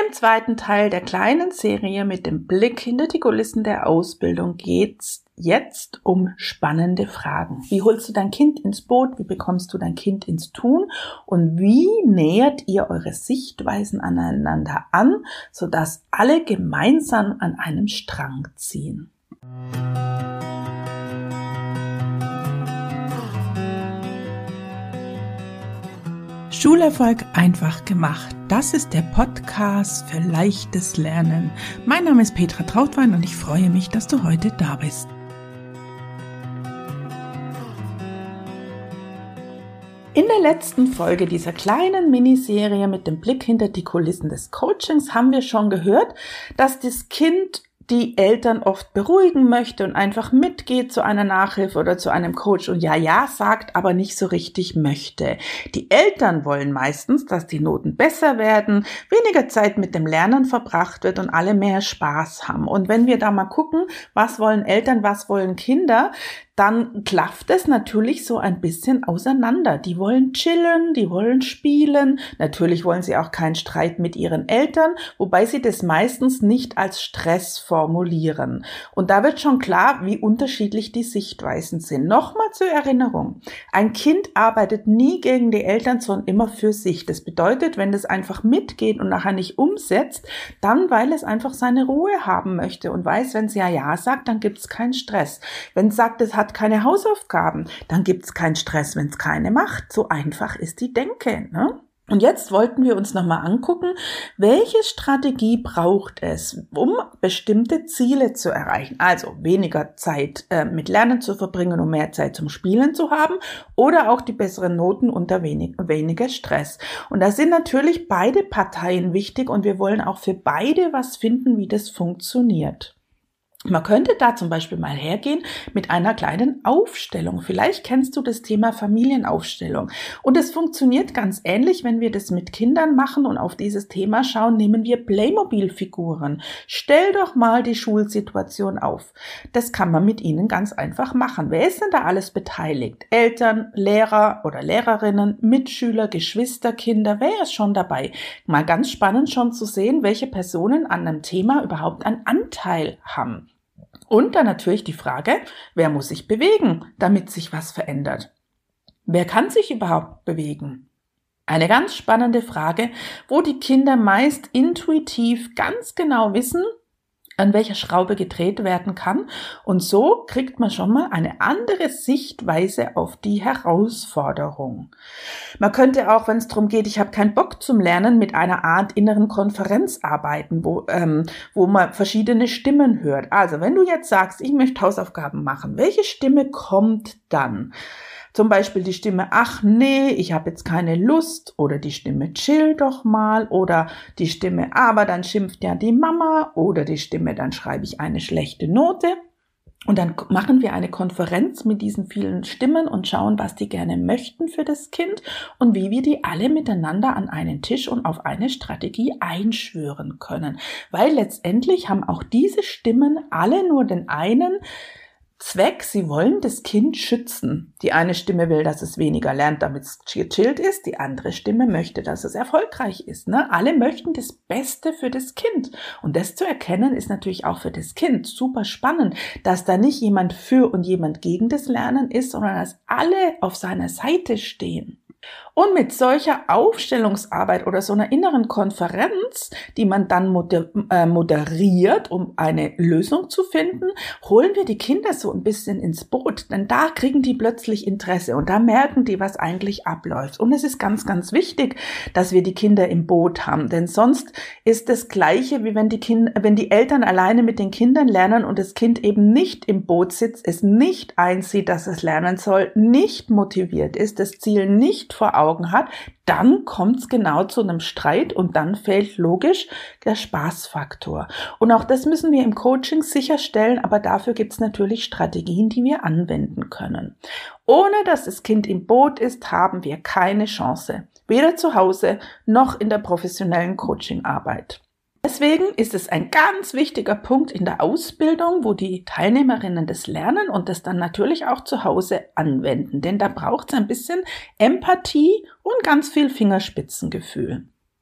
Im zweiten Teil der kleinen Serie mit dem Blick hinter die Kulissen der Ausbildung geht's jetzt um spannende Fragen. Wie holst du dein Kind ins Boot? Wie bekommst du dein Kind ins Tun? Und wie nähert ihr eure Sichtweisen aneinander an, sodass alle gemeinsam an einem Strang ziehen? Schulerfolg einfach gemacht. Das ist der Podcast für leichtes Lernen. Mein Name ist Petra Trautwein und ich freue mich, dass du heute da bist. In der letzten Folge dieser kleinen Miniserie mit dem Blick hinter die Kulissen des Coachings haben wir schon gehört, dass das Kind die Eltern oft beruhigen möchte und einfach mitgeht zu einer Nachhilfe oder zu einem Coach und ja sagt, aber nicht so richtig möchte. Die Eltern wollen meistens, dass die Noten besser werden, weniger Zeit mit dem Lernen verbracht wird und alle mehr Spaß haben. Und wenn wir da mal gucken, was wollen Eltern, was wollen Kinder, dann klafft es natürlich so ein bisschen auseinander. Die wollen chillen, die wollen spielen. Natürlich wollen sie auch keinen Streit mit ihren Eltern, wobei sie das meistens nicht als Stress formulieren. Und da wird schon klar, wie unterschiedlich die Sichtweisen sind. Nochmal zur Erinnerung. Ein Kind arbeitet nie gegen die Eltern, sondern immer für sich. Das bedeutet, wenn das einfach mitgeht und nachher nicht umsetzt, dann, weil es einfach seine Ruhe haben möchte und weiß, wenn es ja sagt, dann gibt es keinen Stress. Wenn es sagt, es hat keine Hausaufgaben, dann gibt es keinen Stress, wenn es keine macht. So einfach ist die Denke, ne? Und jetzt wollten wir uns nochmal angucken, welche Strategie braucht es, um bestimmte Ziele zu erreichen. Also weniger Zeit mit Lernen zu verbringen, um mehr Zeit zum Spielen zu haben oder auch die besseren Noten unter weniger Stress. Und da sind natürlich beide Parteien wichtig und wir wollen auch für beide was finden, wie das funktioniert. Man könnte da zum Beispiel mal hergehen mit einer kleinen Aufstellung. Vielleicht kennst du das Thema Familienaufstellung. Und es funktioniert ganz ähnlich, wenn wir das mit Kindern machen und auf dieses Thema schauen, nehmen wir Playmobil-Figuren. Stell doch mal die Schulsituation auf. Das kann man mit ihnen ganz einfach machen. Wer ist denn da alles beteiligt? Eltern, Lehrer oder Lehrerinnen, Mitschüler, Geschwister, Kinder, wer ist schon dabei? Mal ganz spannend schon zu sehen, welche Personen an einem Thema überhaupt einen Anteil haben. Und dann natürlich die Frage, wer muss sich bewegen, damit sich was verändert? Wer kann sich überhaupt bewegen? Eine ganz spannende Frage, wo die Kinder meist intuitiv ganz genau wissen, an welcher Schraube gedreht werden kann. Und so kriegt man schon mal eine andere Sichtweise auf die Herausforderung. Man könnte auch, wenn es darum geht, ich habe keinen Bock zum Lernen, mit einer Art inneren Konferenz arbeiten, wo man verschiedene Stimmen hört. Also wenn du jetzt sagst, ich möchte Hausaufgaben machen, welche Stimme kommt dann? Zum Beispiel die Stimme, ach nee, ich habe jetzt keine Lust, oder die Stimme, chill doch mal, oder die Stimme, aber dann schimpft ja die Mama, oder die Stimme, dann schreibe ich eine schlechte Note. Und dann machen wir eine Konferenz mit diesen vielen Stimmen und schauen, was die gerne möchten für das Kind und wie wir die alle miteinander an einen Tisch und auf eine Strategie einschwören können. Weil letztendlich haben auch diese Stimmen alle nur den einen Zweck, sie wollen das Kind schützen. Die eine Stimme will, dass es weniger lernt, damit es gechillt ist. Die andere Stimme möchte, dass es erfolgreich ist. Ne? Alle möchten das Beste für das Kind. Und das zu erkennen, ist natürlich auch für das Kind super spannend, dass da nicht jemand für und jemand gegen das Lernen ist, sondern dass alle auf seiner Seite stehen. Und mit solcher Aufstellungsarbeit oder so einer inneren Konferenz, die man dann moderiert, um eine Lösung zu finden, holen wir die Kinder so ein bisschen ins Boot. Denn da kriegen die plötzlich Interesse und da merken die, was eigentlich abläuft. Und es ist ganz, ganz wichtig, dass wir die Kinder im Boot haben. Denn sonst ist das Gleiche, wie wenn die Eltern alleine mit den Kindern lernen und das Kind eben nicht im Boot sitzt, es nicht einsieht, dass es lernen soll, nicht motiviert ist, das Ziel nicht vor Augen hat, dann kommt es genau zu einem Streit und dann fehlt logisch der Spaßfaktor. Und auch das müssen wir im Coaching sicherstellen, aber dafür gibt es natürlich Strategien, die wir anwenden können. Ohne dass das Kind im Boot ist, haben wir keine Chance, weder zu Hause noch in der professionellen Coachingarbeit. Deswegen ist es ein ganz wichtiger Punkt in der Ausbildung, wo die Teilnehmerinnen das lernen und das dann natürlich auch zu Hause anwenden. Denn da braucht es ein bisschen Empathie und ganz viel Fingerspitzengefühl.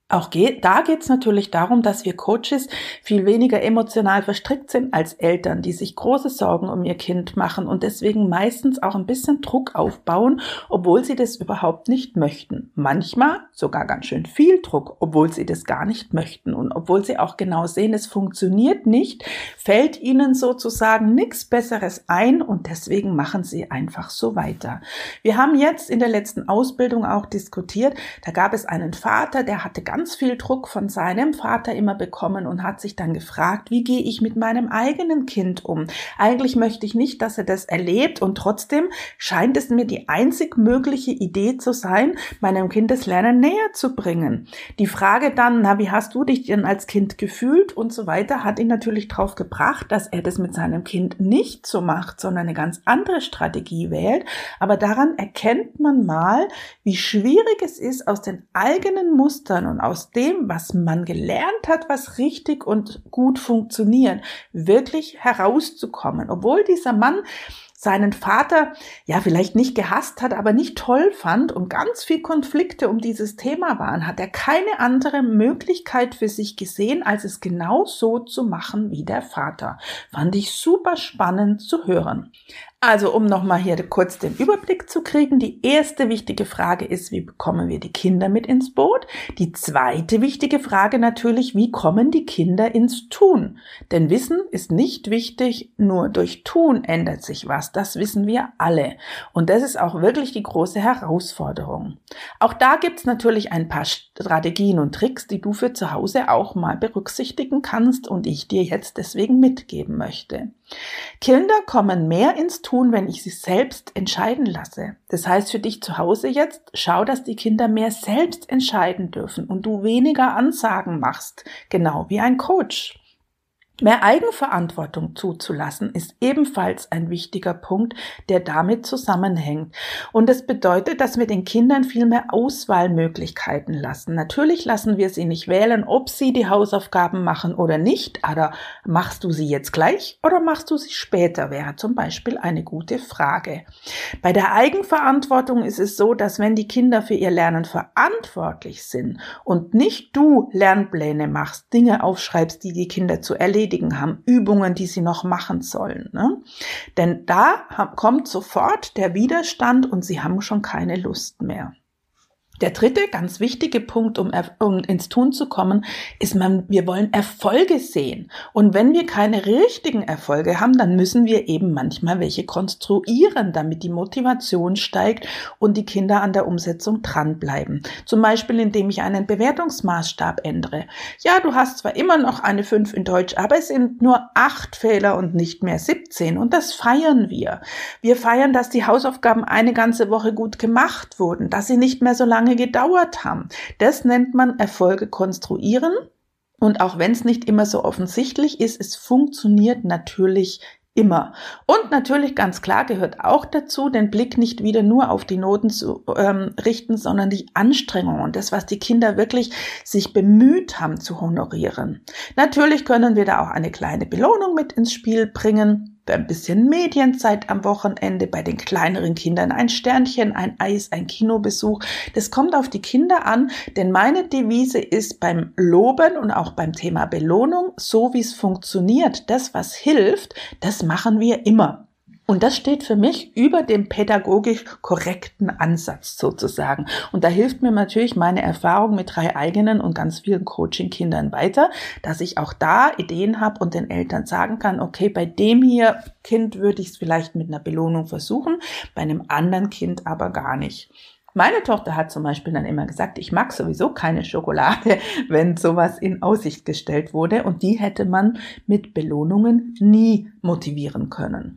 Auch da geht es natürlich darum, dass wir Coaches viel weniger emotional verstrickt sind als Eltern, die sich große Sorgen um ihr Kind machen und deswegen meistens auch ein bisschen Druck aufbauen, obwohl sie das überhaupt nicht möchten. Manchmal sogar ganz schön viel Druck, obwohl sie das gar nicht möchten. Und obwohl sie auch genau sehen, es funktioniert nicht, fällt ihnen sozusagen nichts Besseres ein und deswegen machen sie einfach so weiter. Wir haben jetzt in der letzten Ausbildung auch diskutiert, da gab es einen Vater, der hatte ganz viel Druck von seinem Vater immer bekommen und hat sich dann gefragt, wie gehe ich mit meinem eigenen Kind um? Eigentlich möchte ich nicht, dass er das erlebt und trotzdem scheint es mir die einzig mögliche Idee zu sein, meinem Kind das Lernen näher zu bringen. Die Frage dann, wie hast du dich denn als Kind gefühlt und so weiter, hat ihn natürlich drauf gebracht, dass er das mit seinem Kind nicht so macht, sondern eine ganz andere Strategie wählt. Aber daran erkennt man mal, wie schwierig es ist, aus den eigenen Mustern und aus dem, was man gelernt hat, was richtig und gut funktioniert, wirklich herauszukommen. Obwohl dieser Mann seinen Vater vielleicht nicht gehasst hat, aber nicht toll fand und ganz viel Konflikte um dieses Thema waren, hat er keine andere Möglichkeit für sich gesehen, als es genau so zu machen wie der Vater. Fand ich super spannend zu hören. Also, um nochmal hier kurz den Überblick zu kriegen, die erste wichtige Frage ist, wie bekommen wir die Kinder mit ins Boot? Die zweite wichtige Frage natürlich, wie kommen die Kinder ins Tun? Denn Wissen ist nicht wichtig, nur durch Tun ändert sich was. Das wissen wir alle. Und das ist auch wirklich die große Herausforderung. Auch da gibt's natürlich ein paar Strategien und Tricks, die du für zu Hause auch mal berücksichtigen kannst und ich dir jetzt deswegen mitgeben möchte. Kinder kommen mehr ins Tun, wenn ich sie selbst entscheiden lasse. Das heißt für dich zu Hause jetzt, schau, dass die Kinder mehr selbst entscheiden dürfen und du weniger Ansagen machst, genau wie ein Coach. Mehr Eigenverantwortung zuzulassen ist ebenfalls ein wichtiger Punkt, der damit zusammenhängt. Und das bedeutet, dass wir den Kindern viel mehr Auswahlmöglichkeiten lassen. Natürlich lassen wir sie nicht wählen, ob sie die Hausaufgaben machen oder nicht. Oder machst du sie jetzt gleich oder machst du sie später, wäre zum Beispiel eine gute Frage. Bei der Eigenverantwortung ist es so, dass wenn die Kinder für ihr Lernen verantwortlich sind und nicht du Lernpläne machst, Dinge aufschreibst, die die Kinder zu erledigen haben, Übungen, die sie noch machen sollen. Ne? Denn da kommt sofort der Widerstand und sie haben schon keine Lust mehr. Der dritte ganz wichtige Punkt, um ins Tun zu kommen, ist, wir wollen Erfolge sehen. Und wenn wir keine richtigen Erfolge haben, dann müssen wir eben manchmal welche konstruieren, damit die Motivation steigt und die Kinder an der Umsetzung dranbleiben. Zum Beispiel, indem ich einen Bewertungsmaßstab ändere. Ja, du hast zwar immer noch eine 5 in Deutsch, aber es sind nur 8 Fehler und nicht mehr 17. Und das feiern wir. Wir feiern, dass die Hausaufgaben eine ganze Woche gut gemacht wurden, dass sie nicht mehr so lange gedauert haben. Das nennt man Erfolge konstruieren. Und auch wenn es nicht immer so offensichtlich ist, es funktioniert natürlich immer. Und natürlich ganz klar gehört auch dazu, den Blick nicht wieder nur auf die Noten zu richten, sondern die Anstrengung und das, was die Kinder wirklich sich bemüht haben zu honorieren. Natürlich können wir da auch eine kleine Belohnung mit ins Spiel bringen. Ein bisschen Medienzeit am Wochenende, bei den kleineren Kindern ein Sternchen, ein Eis, ein Kinobesuch. Das kommt auf die Kinder an, denn meine Devise ist beim Loben und auch beim Thema Belohnung, so wie es funktioniert, das, was hilft, das machen wir immer. Und das steht für mich über dem pädagogisch korrekten Ansatz sozusagen. Und da hilft mir natürlich meine Erfahrung mit 3 eigenen und ganz vielen Coaching-Kindern weiter, dass ich auch da Ideen habe und den Eltern sagen kann, okay, bei dem hier Kind würde ich es vielleicht mit einer Belohnung versuchen, bei einem anderen Kind aber gar nicht. Meine Tochter hat zum Beispiel dann immer gesagt, ich mag sowieso keine Schokolade, wenn sowas in Aussicht gestellt wurde. Und die hätte man mit Belohnungen nie motivieren können.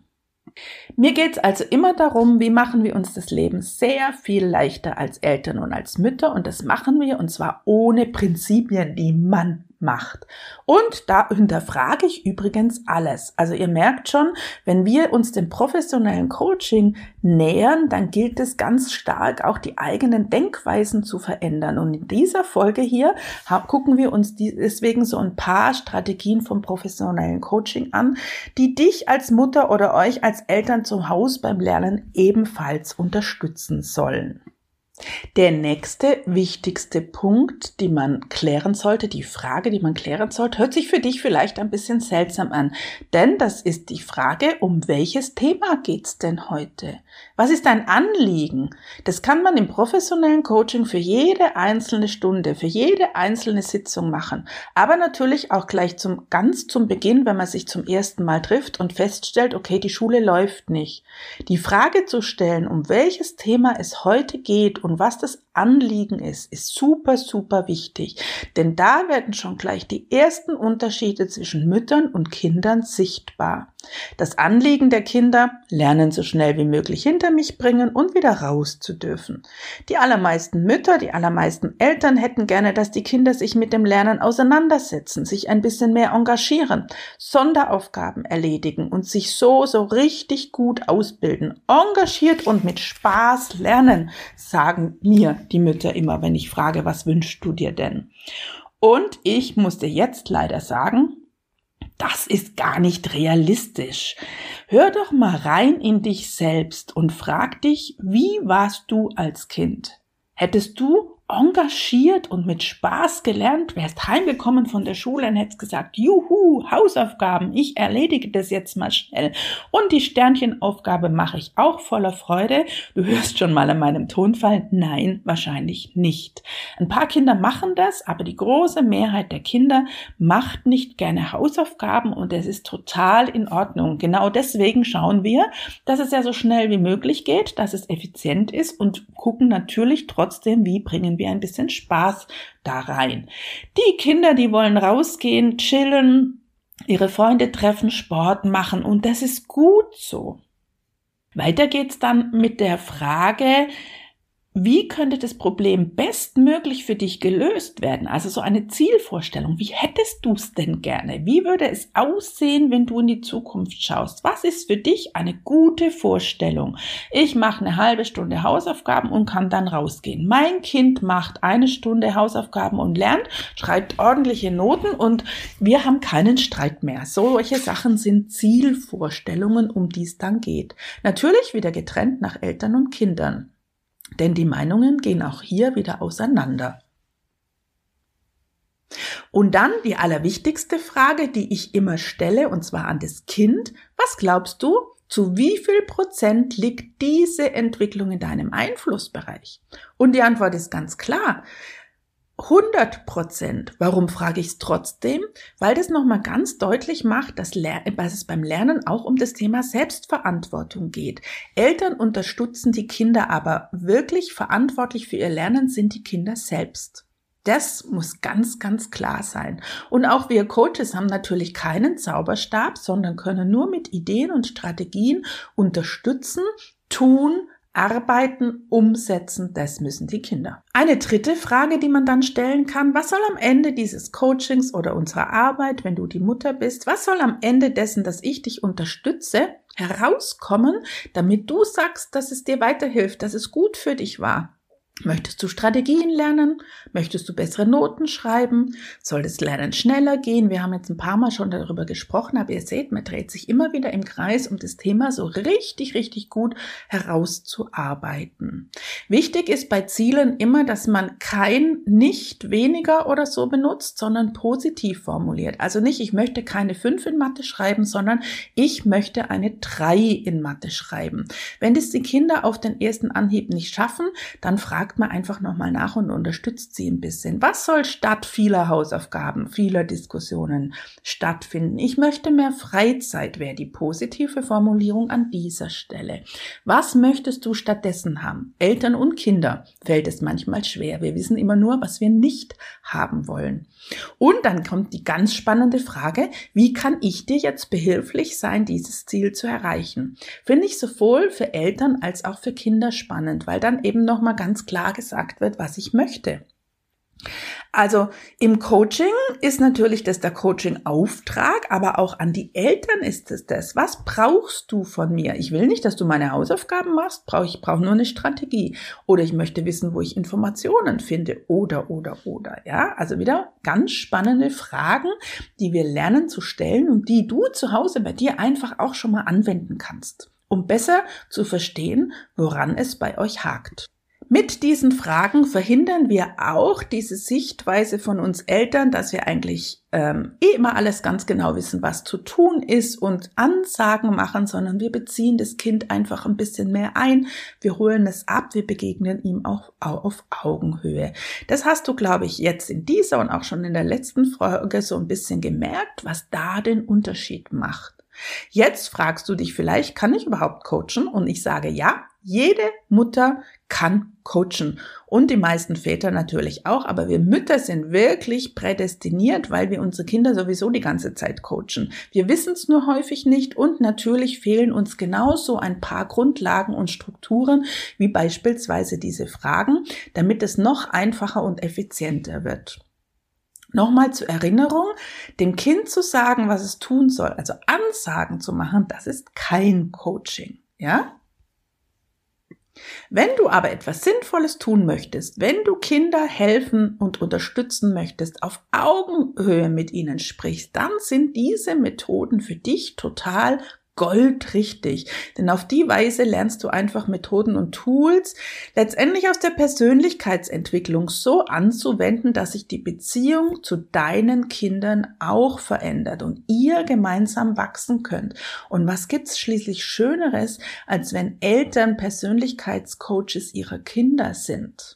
Mir geht's also immer darum, wie machen wir uns das Leben sehr viel leichter als Eltern und als Mütter und das machen wir und zwar ohne Prinzipien, die man macht. Und da hinterfrage ich übrigens alles. Also ihr merkt schon, wenn wir uns dem professionellen Coaching nähern, dann gilt es ganz stark, auch die eigenen Denkweisen zu verändern. Und in dieser Folge hier gucken wir uns deswegen so ein paar Strategien vom professionellen Coaching an, die dich als Mutter oder euch als Eltern zum Haus beim Lernen ebenfalls unterstützen sollen. Der nächste wichtigste Punkt, die man klären sollte, die Frage, die man klären sollte, hört sich für dich vielleicht ein bisschen seltsam an. Denn das ist die Frage, um welches Thema geht's denn heute? Was ist dein Anliegen? Das kann man im professionellen Coaching für jede einzelne Stunde, für jede einzelne Sitzung machen. Aber natürlich auch gleich ganz zum Beginn, wenn man sich zum ersten Mal trifft und feststellt, okay, die Schule läuft nicht. Die Frage zu stellen, um welches Thema es heute geht und was das Anliegen ist super, super wichtig. Denn da werden schon gleich die ersten Unterschiede zwischen Müttern und Kindern sichtbar. Das Anliegen der Kinder, Lernen so schnell wie möglich hinter mich bringen und wieder raus zu dürfen. Die allermeisten Mütter, die allermeisten Eltern hätten gerne, dass die Kinder sich mit dem Lernen auseinandersetzen, sich ein bisschen mehr engagieren, Sonderaufgaben erledigen und sich so richtig gut ausbilden. Engagiert und mit Spaß lernen, sagen mir die Mütter immer, wenn ich frage, was wünschst du dir denn? Und ich muss dir jetzt leider sagen, das ist gar nicht realistisch. Hör doch mal rein in dich selbst und frag dich, wie warst du als Kind? Hättest du engagiert und mit Spaß gelernt, wärst heimgekommen von der Schule und hättest gesagt, juhu, Hausaufgaben, ich erledige das jetzt mal schnell. Und die Sternchenaufgabe mache ich auch voller Freude. Du hörst schon mal an meinem Tonfall, nein, wahrscheinlich nicht. Ein paar Kinder machen das, aber die große Mehrheit der Kinder macht nicht gerne Hausaufgaben und es ist total in Ordnung. Genau deswegen schauen wir, dass es ja so schnell wie möglich geht, dass es effizient ist und gucken natürlich trotzdem, wie bringen wir ein bisschen Spaß da rein. Die Kinder, die wollen rausgehen, chillen, ihre Freunde treffen, Sport machen und das ist gut so. Weiter geht's dann mit der Frage, wie könnte das Problem bestmöglich für dich gelöst werden? Also so eine Zielvorstellung. Wie hättest du es denn gerne? Wie würde es aussehen, wenn du in die Zukunft schaust? Was ist für dich eine gute Vorstellung? Ich mache eine halbe Stunde Hausaufgaben und kann dann rausgehen. Mein Kind macht eine Stunde Hausaufgaben und lernt, schreibt ordentliche Noten und wir haben keinen Streit mehr. Solche Sachen sind Zielvorstellungen, um die es dann geht. Natürlich wieder getrennt nach Eltern und Kindern. Denn die Meinungen gehen auch hier wieder auseinander. Und dann die allerwichtigste Frage, die ich immer stelle, und zwar an das Kind. Was glaubst du, zu wie viel Prozent liegt diese Entwicklung in deinem Einflussbereich? Und die Antwort ist ganz klar. 100%. Warum frage ich es trotzdem? Weil das nochmal ganz deutlich macht, dass es beim Lernen auch um das Thema Selbstverantwortung geht. Eltern unterstützen die Kinder, aber wirklich verantwortlich für ihr Lernen sind die Kinder selbst. Das muss ganz, ganz klar sein. Und auch wir Coaches haben natürlich keinen Zauberstab, sondern können nur mit Ideen und Strategien unterstützen, tun, arbeiten, umsetzen, das müssen die Kinder. Eine dritte Frage, die man dann stellen kann, was soll am Ende dieses Coachings oder unserer Arbeit, wenn du die Mutter bist, was soll am Ende dessen, dass ich dich unterstütze, herauskommen, damit du sagst, dass es dir weiterhilft, dass es gut für dich war? Möchtest du Strategien lernen? Möchtest du bessere Noten schreiben? Soll das Lernen schneller gehen? Wir haben jetzt ein paar Mal schon darüber gesprochen, aber ihr seht, man dreht sich immer wieder im Kreis, um das Thema so richtig, richtig gut herauszuarbeiten. Wichtig ist bei Zielen immer, dass man kein nicht weniger oder so benutzt, sondern positiv formuliert. Also nicht, ich möchte keine 5 in Mathe schreiben, sondern ich möchte eine 3 in Mathe schreiben. Wenn das die Kinder auf den ersten Anhieb nicht schaffen, dann fragt man einfach nochmal nach und unterstützt sie ein bisschen. Was soll statt vieler Hausaufgaben, vieler Diskussionen stattfinden? Ich möchte mehr Freizeit, wäre die positive Formulierung an dieser Stelle. Was möchtest du stattdessen haben? Eltern und Kinder fällt es manchmal schwer. Wir wissen immer nur, was wir nicht haben wollen. Und dann kommt die ganz spannende Frage, wie kann ich dir jetzt behilflich sein, dieses Ziel zu erreichen? Finde ich sowohl für Eltern als auch für Kinder spannend, weil dann eben nochmal ganz klar gesagt wird, was ich möchte. Also im Coaching ist natürlich das der Coaching-Auftrag, aber auch an die Eltern ist es das. Was brauchst du von mir? Ich will nicht, dass du meine Hausaufgaben machst, ich brauche nur eine Strategie. Oder ich möchte wissen, wo ich Informationen finde. Oder. Ja, also wieder ganz spannende Fragen, die wir lernen zu stellen und die du zu Hause bei dir einfach auch schon mal anwenden kannst, um besser zu verstehen, woran es bei euch hakt. Mit diesen Fragen verhindern wir auch diese Sichtweise von uns Eltern, dass wir eigentlich immer alles ganz genau wissen, was zu tun ist und Ansagen machen, sondern wir beziehen das Kind einfach ein bisschen mehr ein. Wir holen es ab, wir begegnen ihm auch auf Augenhöhe. Das hast du, glaube ich, jetzt in dieser und auch schon in der letzten Folge so ein bisschen gemerkt, was da den Unterschied macht. Jetzt fragst du dich vielleicht, kann ich überhaupt coachen? Und ich sage ja, jede Mutter kann coachen und die meisten Väter natürlich auch, aber wir Mütter sind wirklich prädestiniert, weil wir unsere Kinder sowieso die ganze Zeit coachen. Wir wissen es nur häufig nicht und natürlich fehlen uns genauso ein paar Grundlagen und Strukturen, wie beispielsweise diese Fragen, damit es noch einfacher und effizienter wird. Nochmal zur Erinnerung, dem Kind zu sagen, was es tun soll, also Ansagen zu machen, das ist kein Coaching, ja? Wenn du aber etwas Sinnvolles tun möchtest, wenn du Kinder helfen und unterstützen möchtest, auf Augenhöhe mit ihnen sprichst, dann sind diese Methoden für dich total goldrichtig. Denn auf die Weise lernst du einfach Methoden und Tools letztendlich aus der Persönlichkeitsentwicklung so anzuwenden, dass sich die Beziehung zu deinen Kindern auch verändert und ihr gemeinsam wachsen könnt. Und was gibt's schließlich Schöneres, als wenn Eltern Persönlichkeitscoaches ihrer Kinder sind?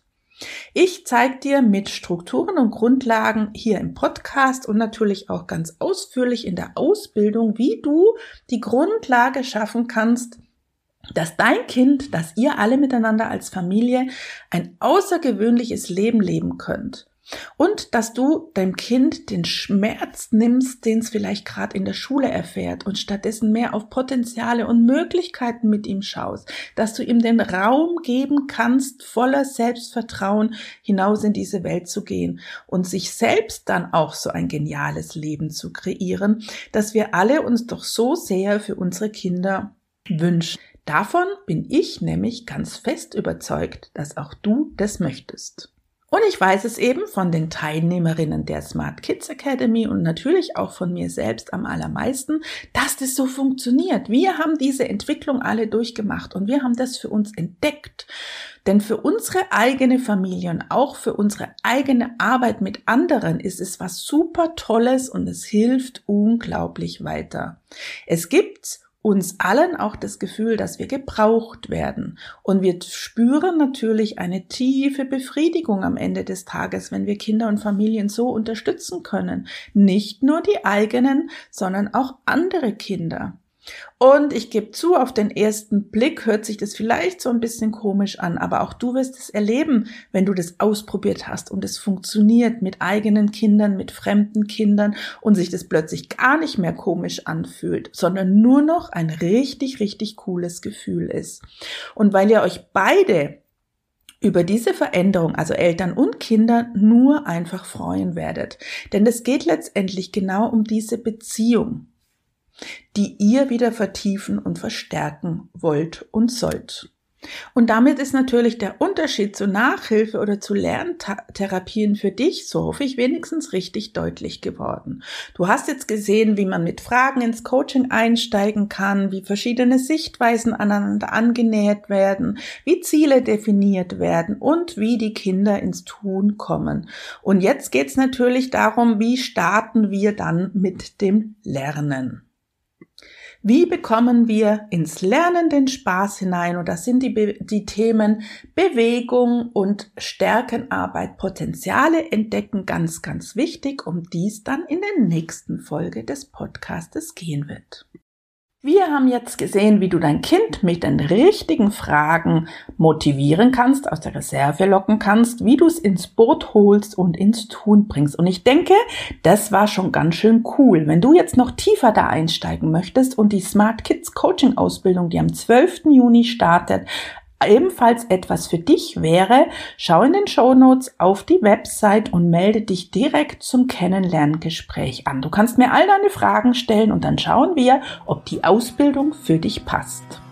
Ich zeige dir mit Strukturen und Grundlagen hier im Podcast und natürlich auch ganz ausführlich in der Ausbildung, wie du die Grundlage schaffen kannst, dass dein Kind, dass ihr alle miteinander als Familie ein außergewöhnliches Leben leben könnt. Und dass du deinem Kind den Schmerz nimmst, den es vielleicht gerade in der Schule erfährt und stattdessen mehr auf Potenziale und Möglichkeiten mit ihm schaust, dass du ihm den Raum geben kannst, voller Selbstvertrauen hinaus in diese Welt zu gehen und sich selbst dann auch so ein geniales Leben zu kreieren, das wir alle uns doch so sehr für unsere Kinder wünschen. Davon bin ich nämlich ganz fest überzeugt, dass auch du das möchtest. Und ich weiß es eben von den Teilnehmerinnen der Smart Kids Academy und natürlich auch von mir selbst am allermeisten, dass das so funktioniert. Wir haben diese Entwicklung alle durchgemacht und wir haben das für uns entdeckt. Denn für unsere eigene Familie und auch für unsere eigene Arbeit mit anderen ist es was super Tolles und es hilft unglaublich weiter. Es gibt uns allen auch das Gefühl, dass wir gebraucht werden. Und wir spüren natürlich eine tiefe Befriedigung am Ende des Tages, wenn wir Kinder und Familien so unterstützen können. Nicht nur die eigenen, sondern auch andere Kinder. Und ich gebe zu, auf den ersten Blick hört sich das vielleicht so ein bisschen komisch an, aber auch du wirst es erleben, wenn du das ausprobiert hast und es funktioniert mit eigenen Kindern, mit fremden Kindern und sich das plötzlich gar nicht mehr komisch anfühlt, sondern nur noch ein richtig, richtig cooles Gefühl ist. Und weil ihr euch beide über diese Veränderung, also Eltern und Kinder, nur einfach freuen werdet. Denn es geht letztendlich genau um diese Beziehung, die ihr wieder vertiefen und verstärken wollt und sollt. Und damit ist natürlich der Unterschied zu Nachhilfe oder zu Lerntherapien für dich, so hoffe ich, wenigstens richtig deutlich geworden. Du hast jetzt gesehen, wie man mit Fragen ins Coaching einsteigen kann, wie verschiedene Sichtweisen aneinander angenähert werden, wie Ziele definiert werden und wie die Kinder ins Tun kommen. Und jetzt geht es natürlich darum, wie starten wir dann mit dem Lernen. Wie bekommen wir ins Lernen den Spaß hinein? Und das sind die Themen Bewegung und Stärkenarbeit, Potenziale entdecken, ganz, ganz wichtig, um dies dann in der nächsten Folge des Podcastes gehen wird. Wir haben jetzt gesehen, wie du dein Kind mit den richtigen Fragen motivieren kannst, aus der Reserve locken kannst, wie du es ins Boot holst und ins Tun bringst. Und ich denke, das war schon ganz schön cool. Wenn du jetzt noch tiefer da einsteigen möchtest und die Smart Kids Coaching Ausbildung, die am 12. Juni startet, ebenfalls etwas für dich wäre, schau in den Shownotes auf die Website und melde dich direkt zum Kennenlerngespräch an. Du kannst mir all deine Fragen stellen und dann schauen wir, ob die Ausbildung für dich passt.